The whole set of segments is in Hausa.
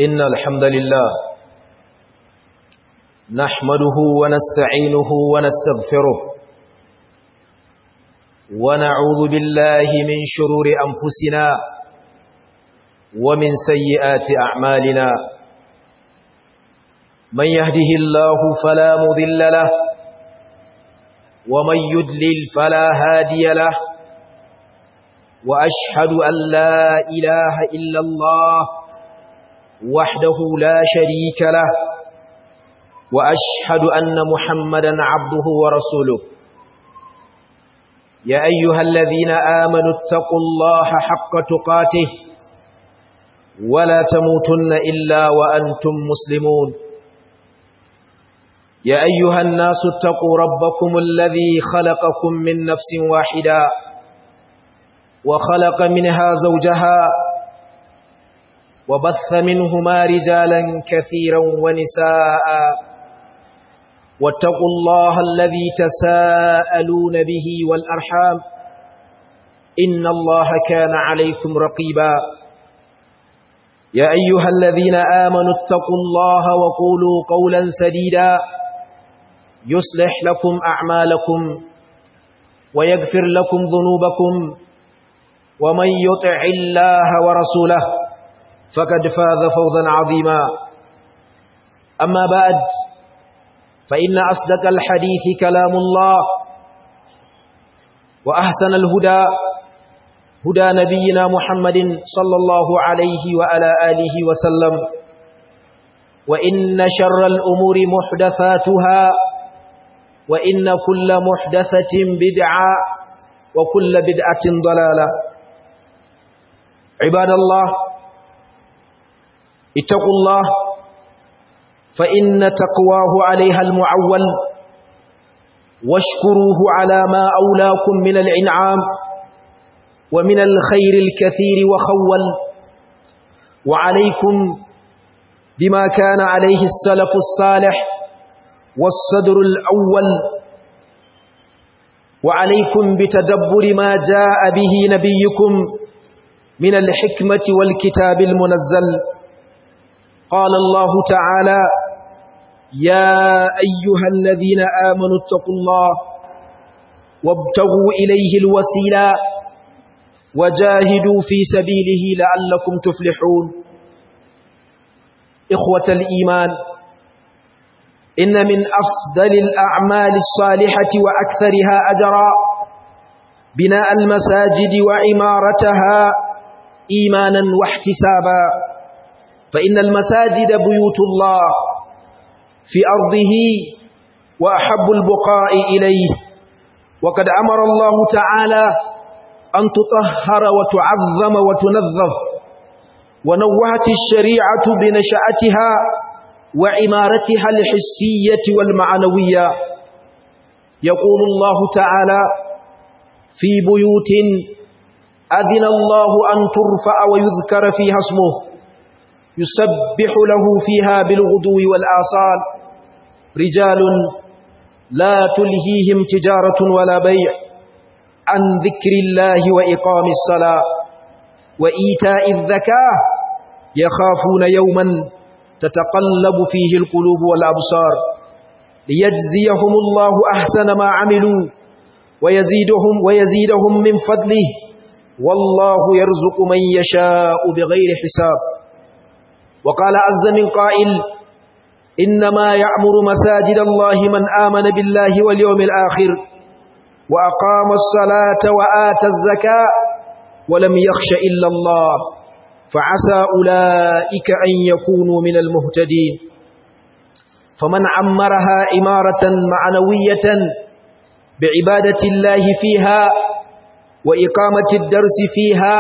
إن الحمد لله نحمده ونستعينه ونستغفره ونعوذ بالله من شرور أنفسنا ومن سيئات أعمالنا من يهده الله فلا مضل له ومن يضلل فلا هادي له وأشهد أن لا إله إلا الله وحده لا شريك له وأشهد أن محمدا عبده ورسوله يا أيها الذين آمنوا اتقوا الله حق تقاته ولا تموتن إلا وأنتم مسلمون يا أيها الناس اتقوا ربكم الذي خلقكم من نفس واحدة وخلق منها زوجها وبث منهما رجالا كثيرا ونساء واتقوا الله الذي تساءلون به والأرحام إن الله كان عليكم رقيبا يا أيها الذين آمنوا اتقوا الله وقولوا قولا سديدا يصلح لكم أعمالكم ويغفر لكم ذنوبكم ومن يطع الله ورسوله فقد فاز فوزا عظيما أما بعد فإن أصدق الحديث كلام الله وأحسن الهدى هدى نبينا محمد صلى الله عليه وعلى آله وسلم وإن شر الأمور محدثاتها وإن كل محدثة بدعة وكل بدعة ضلالة عباد الله اتقوا الله فإن تقواه عليها المعول واشكروه على ما أولاكم من الإنعام ومن الخير الكثير وخول وعليكم بما كان عليه السلف الصالح والصدر الأول وعليكم بتدبر ما جاء به نبيكم من الحكمة والكتاب المنزل قال الله تعالى يا أيها الذين آمنوا اتقوا الله وابتغوا إليه الوسيلة وجاهدوا في سبيله لعلكم تفلحون إخوة الإيمان إن من أفضل الأعمال الصالحة وأكثرها أجرا بناء المساجد وعمارتها إيمانا واحتسابا فإن المساجد بيوت الله في أرضه وأحب البقاء إليه وقد أمر الله تعالى أن تطهر وتعظم وتنظف ونوهت الشريعة بنشأتها وعمارتها الحسية والمعنوية يقول الله تعالى في بيوت أذن الله أن ترفع ويذكر فيها اسمه يسبح له فيها بالغدو والآصال رجال لا تلهيهم تجارة ولا بيع عن ذكر الله وإقام الصلاة وإيتاء الزكاة يخافون يوما تتقلب فيه القلوب والأبصار ليجزيهم الله أحسن ما عملوا ويزيدهم من فضله والله يرزق من يشاء بغير حساب وقال عز من قائل إنما يعمر مساجد الله من آمن بالله واليوم الآخر وأقام الصلاة وآتى الزكاة ولم يخش إلا الله فعسى أولئك أن يكونوا من المهتدين فمن عمرها إمارة معنوية بعبادة الله فيها وإقامة الدرس فيها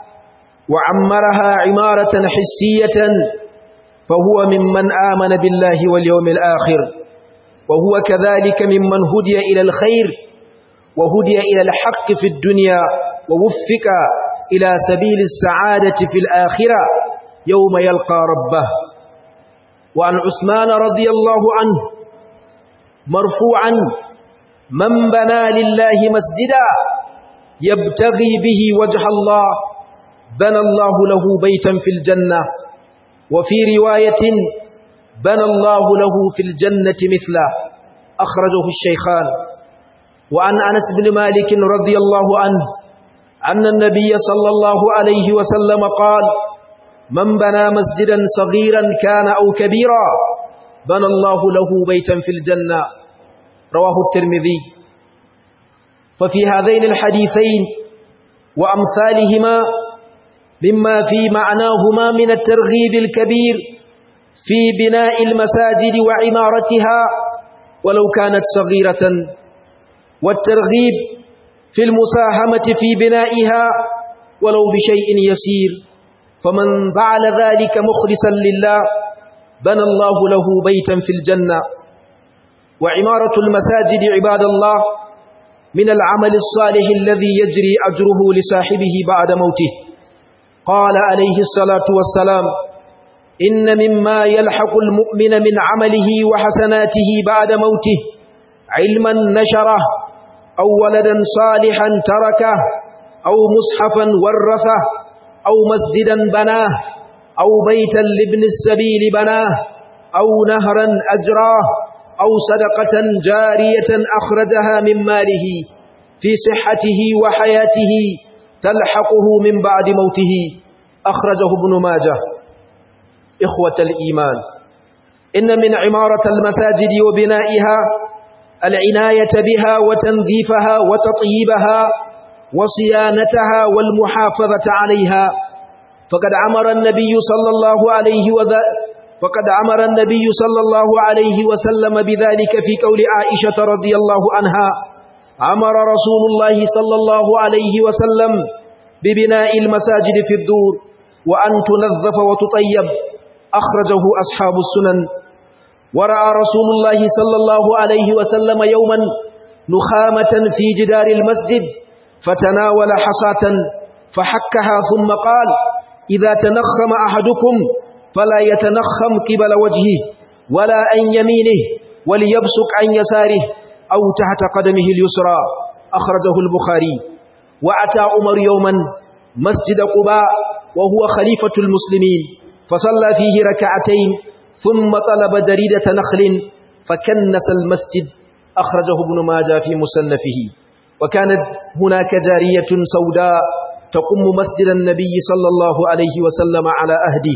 وعمرها عمارة حسية فهو ممن آمن بالله واليوم الآخر وهو كذلك ممن هدي إلى الخير وهدي إلى الحق في الدنيا ووفق إلى سبيل السعادة في الآخرة يوم يلقى ربه وعن عثمان رضي الله عنه مرفوعا من بنى لله مسجدا يبتغي به وجه الله بنى الله له بيتا في الجنة وفي رواية بنى الله له في الجنة مثله، أخرجه الشيخان. وعن أنس بن مالك رضي الله عنه أن النبي صلى الله عليه وسلم قال: من بنى مسجدا صغيرا كان أو كبيرا بنى الله له بيتا في الجنة، رواه الترمذي. ففي هذين الحديثين وأمثالهما مما في معناهما من الترغيب الكبير في بناء المساجد وعمارتها ولو كانت صغيرة، والترغيب في المساهمة في بنائها ولو بشيء يسير، فمن فعل ذلك مخلصا لله بنى الله له بيتا في الجنة. وعمارة المساجد عباد الله من العمل الصالح الذي يجري أجره لصاحبه بعد موته. قال عليه الصلاة والسلام: إن مما يلحق المؤمن من عمله وحسناته بعد موته علما نشره، أو ولدا صالحا تركه، أو مصحفا ورثه، أو مسجدا بناه، أو بيتا لابن السبيل بناه، أو نهرا أجراه، أو صدقة جارية أخرجها من ماله في صحته وحياته تلحقه من بعد موته، أخرجه ابن ماجه. إخوة الإيمان، إن من عمارة المساجد وبنائها العناية بها وتنظيفها وتطييبها وصيانتها والمحافظة عليها، فقد أمر النبي صلى الله عليه وسلم بذلك في قول عائشة رضي الله عنها: أمر رسول الله صلى الله عليه وسلم ببناء المساجد في الدور وأن تنظف وتطيب، أخرجه أصحاب السنن. ورأى رسول الله صلى الله عليه وسلم يوما نخامة في جدار المسجد فتناول حصاة فحكها ثم قال: إذا تنخم أحدكم فلا يتنخم قبل وجهه ولا عن يمينه، وليبصق عن يساره أو تحت قدمه اليسرى، أخرجه البخاري. وأتى عمر يوما مسجد قباء وهو خليفة المسلمين فصلى فيه ركعتين ثم طلب جريدة نخل فكنس المسجد، أخرجه ابن ماجه في مصنفه. وكانت هناك جارية سوداء تقم مسجد النبي صلى الله عليه وسلم على أهده،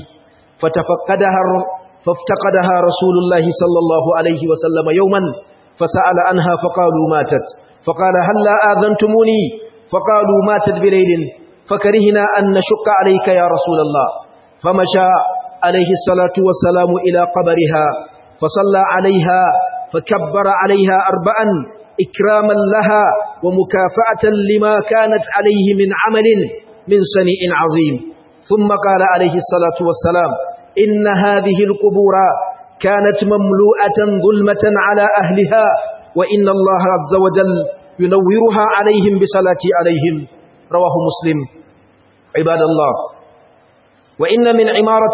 فافتقدها رسول الله صلى الله عليه وسلم يوما فسأل عنها فقالوا ماتت، فقال: هلا آذنتموني؟ فقالوا: ماتت بليل فكرهنا أن نشق عليك يا رسول الله. فمشى عليه الصلاة والسلام إلى قبرها فصلى عليها فكبر عليها 4 إكراما لها ومكافأة لما كانت عليه من عمل من صنيع عظيم، ثم قال عليه الصلاة والسلام: إن هذه القبور كانت مملوءة ظلمة على أهلها، وإن الله عز وجل ينورها عليهم بصلاة عليهم، رواه مسلم. عباد الله، وإن من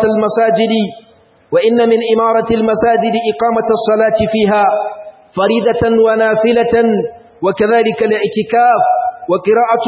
إمارة المساجد إقامة الصلاة فيها فريدة ونافلة، وكذلك الاعتكاف وقراءة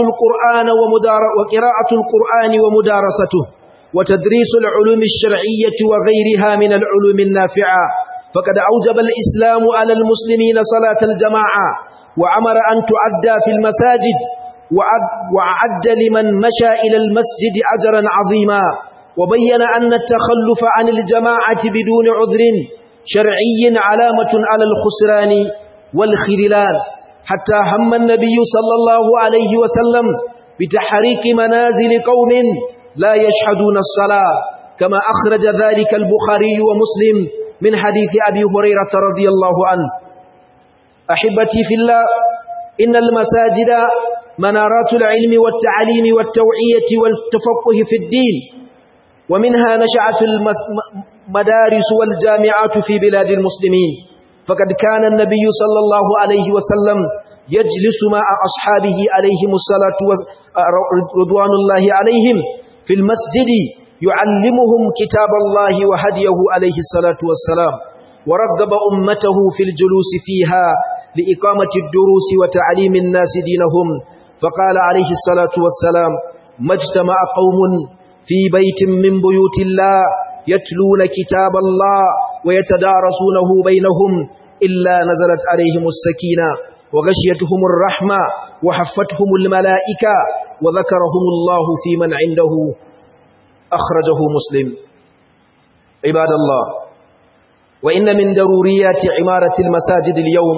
القرآن ومدارسته وتدريس العلوم الشرعية وغيرها من العلوم النافعة. فقد أوجب الإسلام على المسلمين صلاة الجماعة وأمر أن تؤدى في المساجد، وأعد لمن مشى إلى المسجد أجرا عظيما، وبين أن التخلف عن الجماعة بدون عذر شرعي علامة على الخسران والخذلان، حتى هم النبي صلى الله عليه وسلم بتحريك منازل قوم لا يشهدون الصلاة، كما أخرج ذلك البخاري ومسلم من حديث أبي هريرة رضي الله عنه. أحبتي في الله، إن المساجد منارات العلم والتعليم والتوعية والتفقه في الدين، ومنها نشأت المدارس والجامعات في بلاد المسلمين، فقد كان النبي صلى الله عليه وسلم يجلس مع أصحابه عليهم الصلاة رضوان الله عليهم في المسجد يعلمهم كتاب الله وهديه عليه الصلاة والسلام، ورغب أمته في الجلوس فيها لإقامة الدروس وتعليم الناس دينهم، فقال عليه الصلاة والسلام: ما اجتمع قوم في بيت من بيوت الله يتلون كتاب الله ويتدارسونه بينهم إلا نزلت عليهم السكينة وغشيتهم الرحمة وحفتهم الملائكة وذكرهم الله في من عنده. أخرجه مسلم. عباد الله، وإن من ضروريات عمارة المساجد اليوم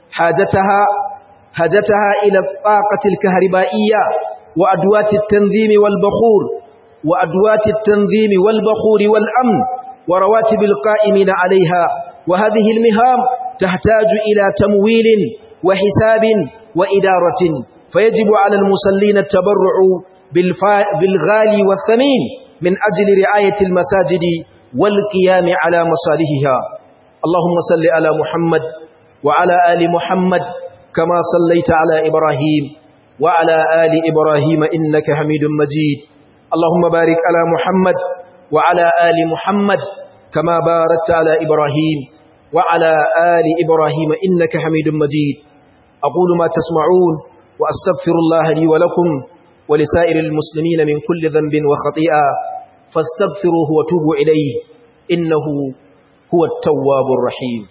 حاجتها إلى الطاقة الكهربائية وأدوات التنظيم والبخور والأمن ورواتب القائمين عليها، وهذه المهام تحتاج إلى تمويل وحساب وإدارة، فيجب على المصلين التبرع بالغالي والثمين من أجل رعاية المساجد والقيام على مصالحها. اللهم صل على محمد وعلى آل محمد كما صليت على إبراهيم وعلى آل إبراهيم إنك حميد مجيد. اللهم بارك على محمد وعلى آل محمد كما باركت على إبراهيم وعلى آل إبراهيم إنك حميد مجيد. أقول ما تسمعون وأستغفر الله لي ولكم ولسائر المسلمين من كل ذنب وخطيئة فاستغفروه وتوبوا إليه إنه هو التواب الرحيم.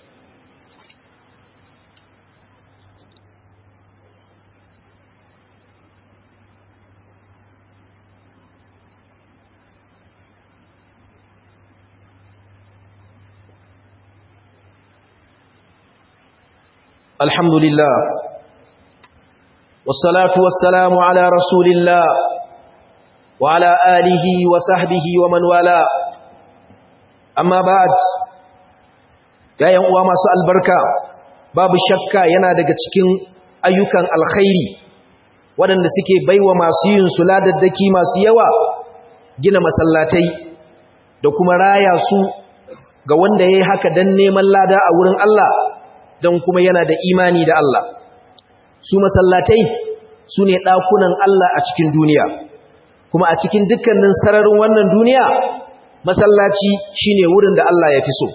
الحمد لله والصلاة والسلام على رسول الله وعلى آله وصحبه ومن والاه. أما بعد، يا uwa masu albarka, babu shakka yana daga cikin ayyukan alkhairi waɗanda suke baiwa masu yin su ladaddaki masu yawa gina masallatai da kuma raya su ga wanda yayi haka dan neman lada a wurin Allah don kuma yana da imani da Allah. Su masallatai su ne ɗakunan Allah a cikin duniya, kuma a cikin dukkanin sararin wannan duniya masallaci shine wurin da Allah ya fi so.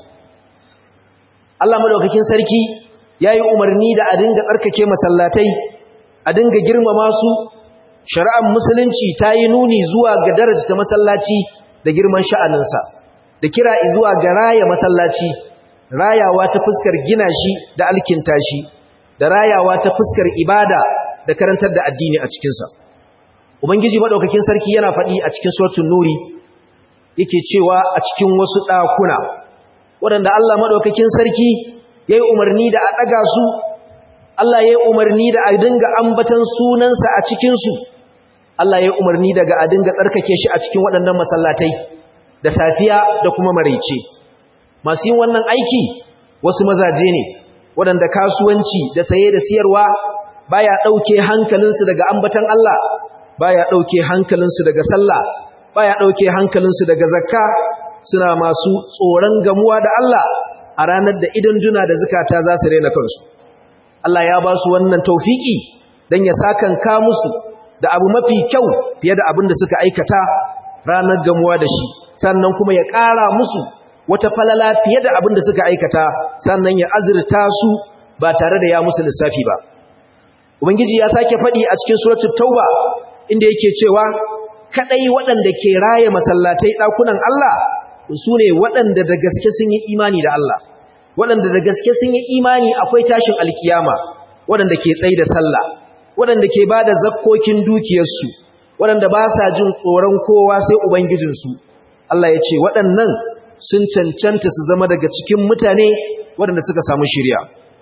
Allah madaukakin sarki ya yi umarni da a dinga tsarkake masallatai, a dinga girmama su. Shari'ar musulunci ta yi nuni zuwa ga daraja masallaci da girman sha'aninsa, da kira zuwa ga raya masallaci, rayawa ta fuskar gina shi da alkinta shi, da rayawa ta fuskar ibada da karantar da addini a cikinsa. Ubangiji maɗaukakin sarki yana faɗi a cikin suratul Nuri, yake cewa a cikin wasu ɗakuna waɗanda Allah maɗaukakin sarki ya yi umarni da a ɗaga su, Allah ya yi umarni da a dinga ambatan sunansa a cikinsu, Allah ya yi umarni daga a dinga tsarkake shi a cikin waɗannan masallatai da safiya da kuma maraice. Masu yin wannan aiki wasu mazaje ne waɗanda kasuwanci da saye da siyarwa baya ɗauke hankalinsu daga ambatan Allah, baya ɗauke hankalinsu daga sallah, baya ɗauke hankalinsu daga zakka. Suna masu tsoron gamuwa da Allah a ranar da idan duna da zakata za su rena kansu. Allah ya ba su wannan taufiki don ya sakanka musu da abu mafi kyau fiye da abin da suka aikata ranar gamuwa da shi, sannan kuma ya ƙara musu wata falala fiye da abin da suka aikata, sannan ya azurta su ba tare da ya musu lissafi ba. Ubangiji ya sake faɗi a cikin suratul Tauba inda yake cewa kadai waɗanda ke raye masallatai ɗakunan Allah su ne waɗanda da gaske sun yi imani da Allah, waɗanda da gaske sun yi imani akwai tashin alkiyama, waɗanda ke tsaye da sallah, waɗanda ke ba da zakkokin dukiyarsu, waɗanda ba sa jin tsoron kowa sai Ubangijinsu. Allah ya ce waɗannan sun cancanta su zama daga cikin mutane waɗanda suka samu shiriya.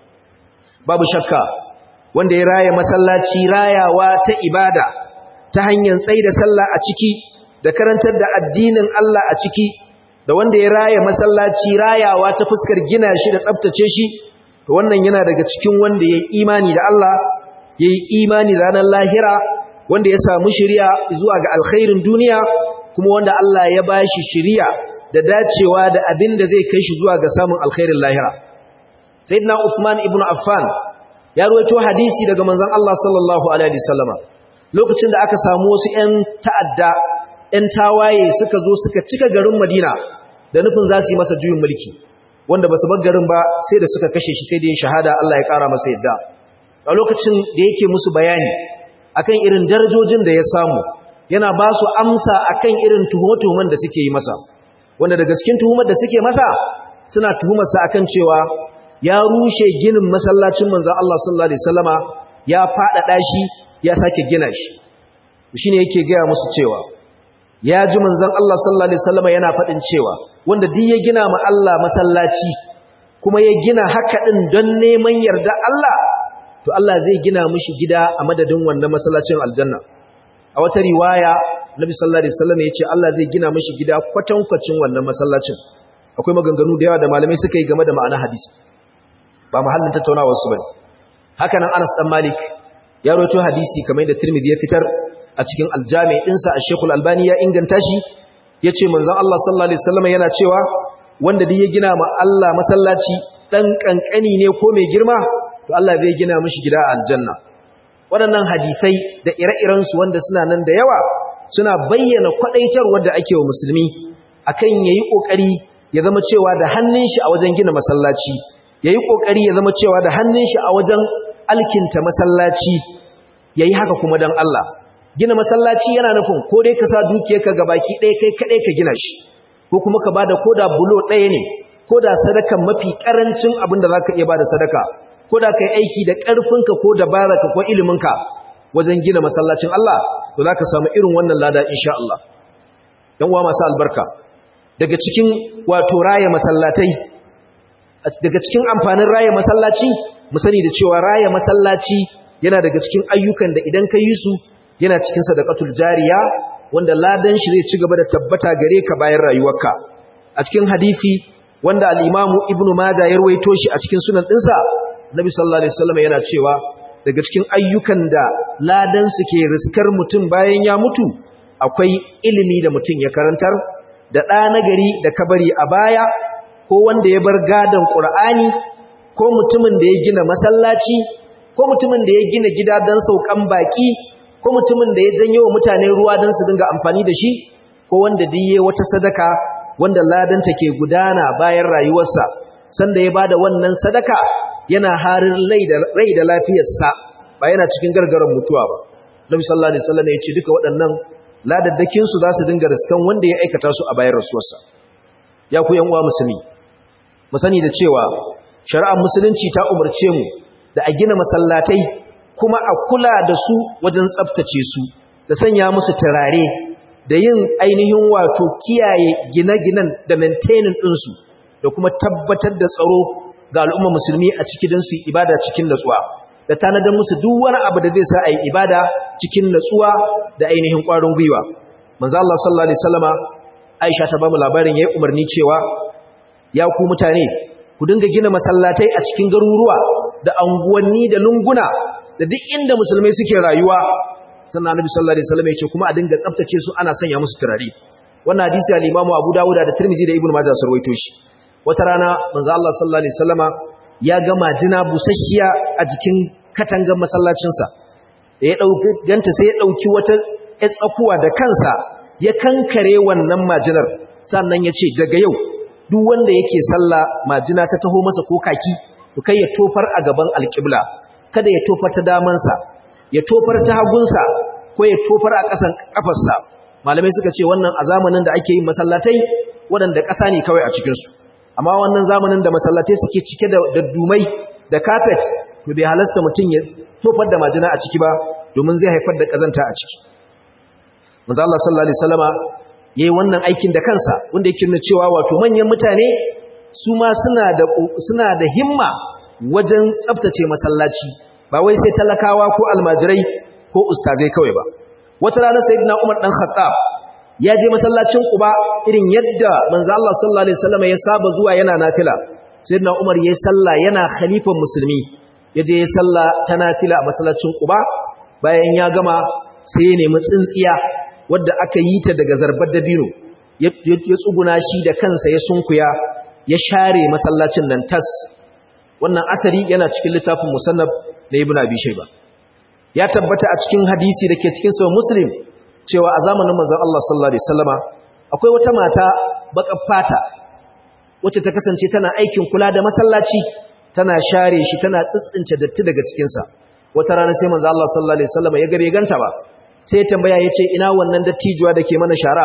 Babu shakka wanda ya raya masallaci rayawa ta ibada ta hanyar tsaye da sallah a ciki da karantar da addinin Allah a ciki, da wanda ya raya masallaci rayawa ta fuskar gina shi da tsaftace shi, to wannan yana daga cikin wanda ya yi imani da Allah, ya yi imani da ranar lahira, wanda ya samu shiriya zuwa ga alkhairin duniya, kuma wanda Allah ya ba shi shiriya da dacewa da abin da zai kai shi zuwa ga samun alkhairin lahira. Sayyidina Uthman ibn Affan ya ruwaito hadisi daga manzon Allah sallallahu alaihi wasallama lokacin da aka samu wasu ƴan ta'adda, ƴan tawaye suka zo suka cika garin Madina da nufin za su yi masa juyin mulki, wanda ba su bar garin ba sai da suka kashe shi, sai da yin shahada, Allah ya ƙara masa yadda. A lokacin da yake musu bayani akan irin darajojin da ya samu, yana ba su amsa akan irin tuhume-tuhumen da suke yi masa. wanda daga cikin tuhumar da suke masa suna tuhumar sa akan cewa ya rushe ginin masallacin manzon Allah sallallahu alaihi wasallama ya faɗaɗa shi ya sake gina shi shine yake gaya musu cewa ya ji manzon Allah sallallahu alaihi wasallama yana faɗin cewa wanda duk ya gina ma Allah masallaci kuma ya gina haka din don neman yarda Allah to Allah zai gina mishi gida a madadin wannan masallacin aljanna a wata riwaya Nabi sallallahu alaihi wasallam yace Allah zai gina mishi gida kwatankwacin wannan masallacin akwai maganganu da yawa da malamai suka yi game da ma'anar hadisi ba mahallin tattaunawar su bane haka nan Anas dan Malik ya rawaito hadisi kamar da Tirmidhi ya fitar a cikin al-Jami' dinsa Sheikh al-Albani ya inganta shi yace manzon Allah sallallahu alaihi wasallam yana cewa wanda duk ya gina ma Allah masallaci dan kankani ne ko mai girma to Allah zai gina mishi gida a aljanna waɗannan hadisai da ire-irensu wanda suna nan da yawa suna bayyana kwadaitarwar da ake wa musulmi akan yayi kokari ya zama cewa da hannun shi a wajen gina masallaci yayi kokari ya zama cewa da hannun shi a wajen alkinta masallaci yayi haka kuma dan Allah gina masallaci yana nufin ko dai ka sa dukiyarka gabaki ɗaya kai kadai ka gina shi ko kuma ka bada koda bulo ɗaya ne koda sadaka mafi karancin abin da zaka iya bada sadaka koda kai aiki da ƙarfinka ko dabararka ko iliminka wajen gina masallacin Allah to zaka samu irin wannan lada insha Allah dan uwa masu albarka daga cikin wato raye masallatai daga cikin amfanin raye masallaci mu sani da cewa raye masallaci yana daga cikin ayyukan da idan ka yi su yana cikin sadaqatul jariya wanda ladan shi zai ci gaba da tabbata gare ka bayan rayuwarka a cikin hadisi wanda al-Imam Ibn Majah ya rawaito shi a cikin sunan dinsa Nabi sallallahu alaihi wasallam yana cewa daga cikin ayyukan da ladan su ke riskar mutum bayan ya mutu akwai ilimi da mutum ya karantar da ɗa nagari da kabari a baya ko wanda ya bar gadon Qur'ani ko mutumin da ya gina masallaci ko mutumin da ya gina gida don saukan baki ko mutumin da ya janyo wa mutane ruwa don su dinga amfani da shi ko wanda diye wata sadaka wanda ladanta ke gudana bayan rayuwarsa sanda ya bada wannan sadaka yana harin rai da lafiyarsa ba yana cikin gargaran mutuwa ba Nabi sallallahu alaihi wasallam ya ce duka waɗannan ladaddakin su za su dinga riskan wanda ya aikata su a bayan rasuwarsa ya ku yan uwa musulmi mu sani da cewa shari'ar musulunci ta umarce mu da a gina masallatai kuma a kula da su wajen tsaftace su da sanya musu turare da yin ainihin wato kiyaye gine-ginen da maintaining ɗinsu da kuma tabbatar da tsaro ga al'umma musulmi a ciki don su yi ibada cikin natsuwa da tanadar musu duk wani abu da zai sa a yi ibada cikin natsuwa da ainihin ƙwarin gwiwa manzo Allah sallallahu alaihi wasallama Aisha ta ba mu labarin yayi umarni cewa ya ku mutane ku dinga gina masallatai a cikin garuruwa da anguwanni da lunguna da duk inda musulmai suke rayuwa sannan Annabi sallallahu alaihi wasallam ya ce kuma a dinga tsaftace su ana sanya musu turare wannan hadisi al-Imam Abu Dawud da Tirmidhi da Ibn Majah sun rawaito shi wata rana manzo Allah sallallahu alaihi wasallama ya ga majina busasshiya a jikin katangar masallacin sa da ya dauki ganta sai ya dauki wata tsakuwa da kansa ya kankare wannan majinar sannan ya ce daga yau duk wanda yake sallah majina ta taho masa ko kaki to kai ya tofar a gaban alqibla kada ya tofar ta damansa ya tofar ta hagunsa ko ya tofar a ƙasan kafarsa malamai suka ce wannan a zamanin da ake yin masallatai waɗanda ƙasa ne kawai a cikinsu amma wannan zamanin da masallatai suke cike da daddumai da carpet to bai halasta mutum ya tofar da majina a ciki ba domin zai haifar da ƙazanta a ciki manzo Allah sallallahu alaihi wasallama yayi wannan aikin da kansa wanda yake nuna cewa wato manyan mutane su ma suna da himma wajen tsaftace masallaci ba wai sai talakawa ko almajirai ko ustazai kawai ba wata rana sayyidina Umar dan Khattab ya je masallacin Quba irin yadda manzo Allah sallallahu alaihi wasallam ya saba zuwa yana nafila sayyidina Umar yayi sallah yana khalifan musulmi yaje yayi sallah ta nafila a masallacin Quba bayan ya gama sai ya nemi tsintsiya wadda aka yi ta daga zarbar dabino ya tsuguna shi da kansa ya sunkuya ya share masallacin nan tas wannan asari yana cikin littafin musannaf na Ibn Abi Shayba ya tabbata a cikin hadisi dake cikin sahih Muslim cewa a zamanin manzon Allah sallallahu alaihi wasallama akwai wata mata baƙar fata wacce ta kasance tana aikin kula da masallaci tana share shi tana tsitsince datti daga cikin sa wata rana sai manzon Allah sallallahu alaihi wasallama ya gabe ganta ba sai ya tambaya yace ina wannan dattijuwa dake mana shara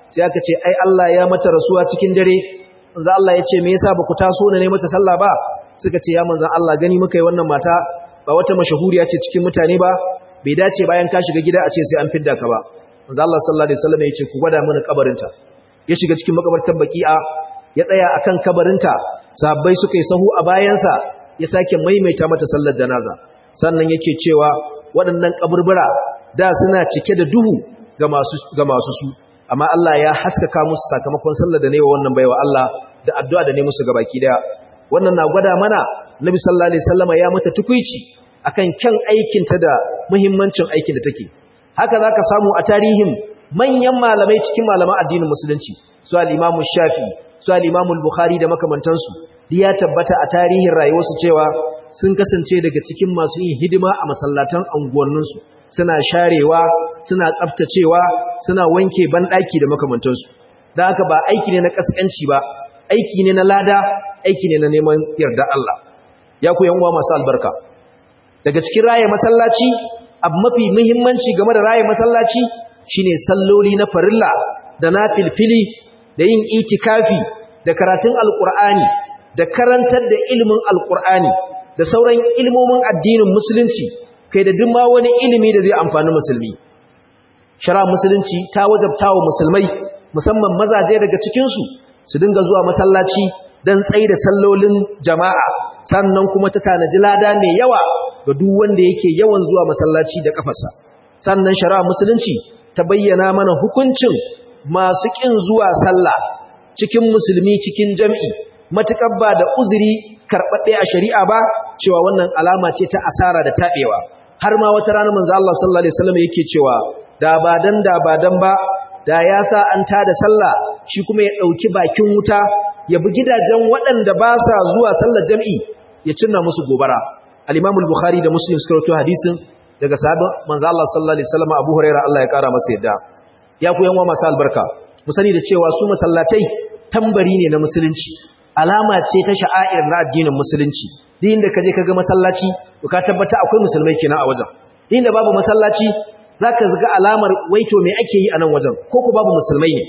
sai aka ce ai Allah ya mata rasuwa cikin dare. Manzo Allah ya ce me yasa ba ku taso ne mata sallah ba? Suka ce ya manzo Allah gani muka yi wannan mata ba wata mashahuriya ce cikin mutane ba, bai dace bayan ka shiga gida a ce sai an fidda ka ba. Manzo Allah sallallahu alaihi wasallam ya ce ku gwada mana kabarinta. Ya shiga cikin makabartar Baqi'a, ya tsaya akan kabarinta, sahabbai suka yi sahu a bayansa, ya sake maimaita mata sallar janaza. Sannan yake cewa waɗannan kaburbura da suna cike da duhu ga masu su, amma Allah ya haskaka musu sakamakon sallar da ne wa wannan baiwa Allah da addu'a da ne musu gabaki daya. Wannan na gwada mana Nabi sallallahu alaihi wasallam ya mata tukuici akan kyan aikin ta da muhimmancin aikin da take. Haka zaka samu a tarihin manyan malamai cikin malaman addinin musulunci, su al-Imam Shafi'i, su al-Imam Bukhari da makamantansu. Ya tabbata a tarihin rayuwarsu cewa sun kasance daga cikin masu yin hidima a masallatan anguwanninsu, suna sharewa, suna tsaftacewa, suna wanke banɗaki da makamantansu. Da haka ba aiki ne na kaskanci ba, aiki ne na lada, aiki ne na neman yarda Allah. Ya ku yan uwa masu albarka, daga cikin raye masallaci, abu mafi muhimmanci game da raye masallaci shine salloli na farilla da na filfili, da yin itikafi, da karatun alqur'ani, da karantar da ilimin alqur'ani, da sauran ilmomin addinin musulunci, kai da duk ma wani ilimi da zai amfani musulmi. Shari'ar musulunci ta wajabta wa musulmai, musamman mazaje daga cikinsu, su dinga zuwa masallaci don tsaye da sallolin jama'a, sannan kuma ta tanaji lada mai yawa ga duk wanda yake yawan zuwa masallaci da kafarsa. Sannan shari'ar musulunci ta bayyana mana hukuncin masu ƙin zuwa sallah cikin musulmi cikin jam'i, matuƙar ba da uzuri karɓaɗɗe a shari'a ba, cewa wannan alama ce ta asara da taɓewa. Har ma wata rana manzo Allah sallallahu alaihi wasallam yake cewa da ba dan ba da ya sa an tada sallah shi kuma ya ɗauki bakin wuta ya bi gidajen waɗanda ba sa zuwa sallar jam'i ya cinna musu gobara. Al-Imam al-Bukhari da Muslim suka rawaito hadisin daga sahabban manzo Allah sallallahu alaihi wasallam Abu Hurairah, Allah ya kara masa yadda. Ya ku yanwa masu albarka, mu sani da cewa su masallatai tambari ne na musulunci, alama ce ta sha'air na addinin musulunci. Duk inda kaje kaga masallaci to ka tabbata akwai musulmai kenan a wajen. Duk inda babu masallaci zaka ga alamar waito me ake yi a nan wajen, ko ko babu musulmai ne.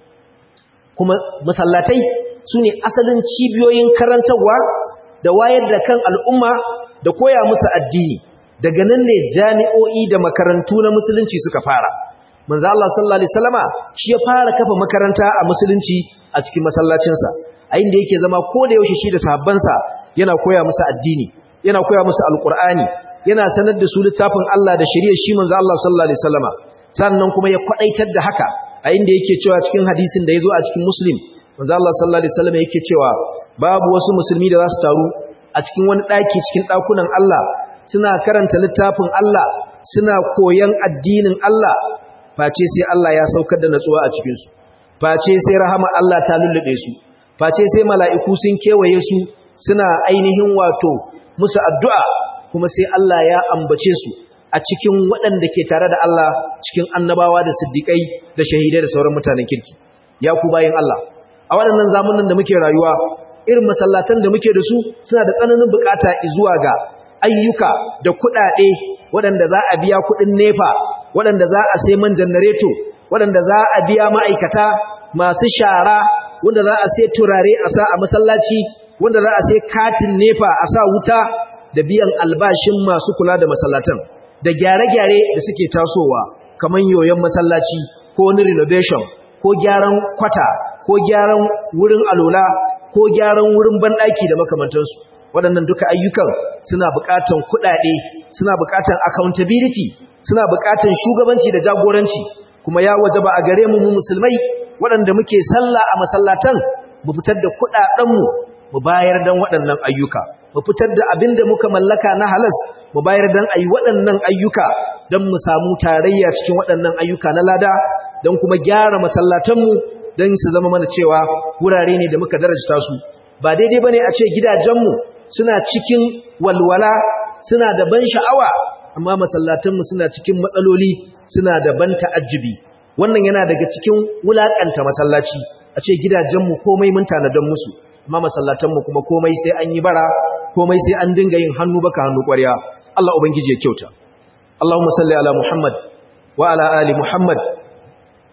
Kuma masallatai sune asalin cibiyoyin karantarwa da wayar da kan al'umma da koya musu addini. Daga nan ne jami'o'i da makarantu na musulunci suka fara. Manzo Allah sallallahu alaihi wasallama shi ya fara kafa makaranta a musulunci a cikin masallacinsa, a inda yake zama ko da yaushe shi da sahabbansa yana koya musu addini, yana koya musu alqur'ani, yana sanar da su littafin Allah da shari'ar shi manzo Allah sallallahu alaihi wasallama. Sannan kuma ya kwadaitar da haka a inda yake cewa cikin hadisin da yazo a cikin Muslim, manzo Allah sallallahu alaihi wasallama yake cewa babu wasu musulmi da za su taru a cikin wani daki cikin dakunan Allah suna karanta littafin Allah, suna koyan addinin Allah, face sai Allah ya saukar da natsuwa a cikin su, face sai rahama Allah ta lullube su, face sai mala'iku sun kewaye su suna ainihin wato musu addu'a, kuma sai Allah ya ambace su a cikin waɗanda ke tare da Allah cikin annabawa da siddiƙai da shahidai da sauran mutanen kirki. Ya ku bayin Allah, a waɗannan zamanin da muke rayuwa, irin masallatan da muke da su suna da tsananin bukata zuwa ga ayyuka da kuɗaɗe waɗanda za a biya kuɗin nefa, waɗanda za a sai man janareto, waɗanda za a biya ma'aikata masu shara, wanda za a sai turare a sa a masallaci, wanda za a sai katin nefa a sa wuta, da biyan albashin masu kula da masallatan, da gyare-gyare da suke tasowa kamar yoyon masallaci ko wani renovation ko gyaran kwata ko gyaran wurin alola ko gyaran wurin banɗaki da makamantansu. Waɗannan duka ayyukan suna buƙatan kuɗaɗe, suna buƙatan accountability, suna buƙatan shugabanci da jagoranci. Kuma ya wajaba a gare mu musulmai waɗanda muke sallah a masallatan mu fitar da kuɗaɗenmu mu bayar dan waɗannan ayyuka, mu fitar da abin da muka mallaka na halas mu bayar dan ayi waɗannan ayyuka, dan mu samu tarayya cikin waɗannan ayyuka na lada, dan kuma gyara masallatanmu dan su zama mana cewa wurare ne da muka darajta su. Ba daidai bane a ce gidajenmu suna cikin walwala, suna da ban sha'awa, amma masallatanmu suna cikin matsaloli, suna da ban ta'ajjubi. Wannan yana daga cikin wulakanta masallaci, a ce gidajenmu komai mun tanadan musu, amma masallatanmu kuma komai sai an yi bara, komai sai an dinga yin hannu baka hannu ƙwarya. Allah ubangiji ya kyauta. Allahumma salli ala Muhammad wa ala ali Muhammad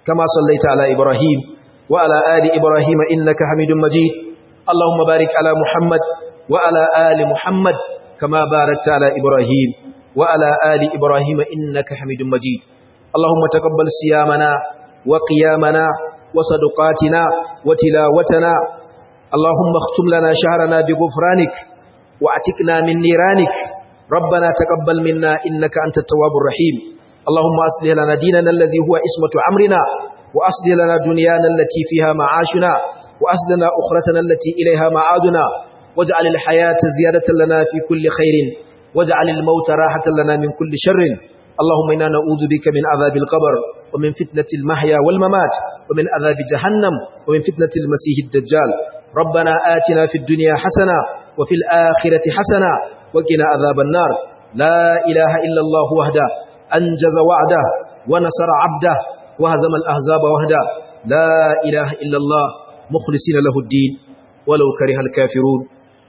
كما صليت على إبراهيم وعلى آل إبراهيم إنك حميد مجيد. اللهم بارك على محمد وعلى آل محمد كما باركت على إبراهيم وعلى آل إبراهيم إنك حميد مجيد. اللهم تقبل صيامنا وقيامنا وصدقاتنا وتلاوتنا. اللهم اختم لنا شهرنا بغفرانك واعتقنا من نيرانك. ربنا تقبل منا إنك أنت التواب الرحيم. اللهم أصلح لنا ديننا الذي هو عصمة أمرنا، وأصلح لنا دنيانا التي فيها معاشنا، وأصلح لنا أخرتنا التي إليها معادنا، واجعل الحياة زيادة لنا في كل خير، واجعل الموت راحة لنا من كل شر. اللهم إنا نعوذ بك من عذاب القبر ومن فتنة المحيا والممات ومن عذاب جهنم ومن فتنة المسيح الدجال. ربنا آتنا في الدنيا حسنة وفي الآخرة حسنة وقنا عذاب النار. لا إله إلا الله وحده أنجز وعده ونصر عبده وهزم الأحزاب وحده. لا إله إلا الله مخلصين له الدين ولو كره الكافرون.